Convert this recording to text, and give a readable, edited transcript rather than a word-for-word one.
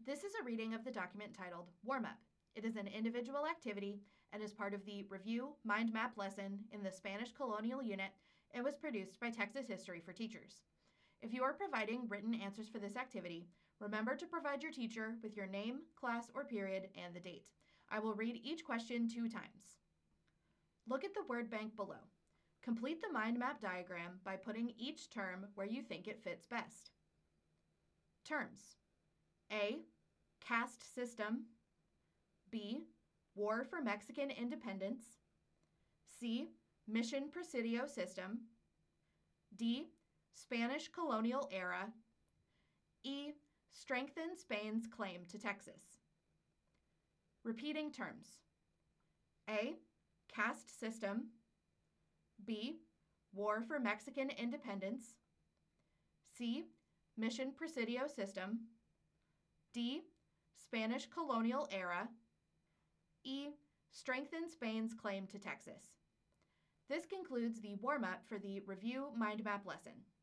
This is a reading of the document titled Warm Up. It is an individual activity and is part of the Review Mind Map lesson in the Spanish Colonial Unit and was produced by Texas History for Teachers. If you are providing written answers for this activity, remember to provide your teacher with your name, class, or period, and the date. I will read each question 2 times. Look at the word bank below. Complete the mind map diagram by putting each term where you think it fits best. Terms: A. Caste system. B. War for Mexican independence. C. Mission Presidio system. D. Spanish colonial era. E. Strengthen Spain's claim to Texas. Repeating terms: A. Caste system. B. War for Mexican independence. C. Mission Presidio system. D. Spanish colonial era. E. Strengthen Spain's claim to Texas. This concludes the warm-up for the Review Mind Map lesson.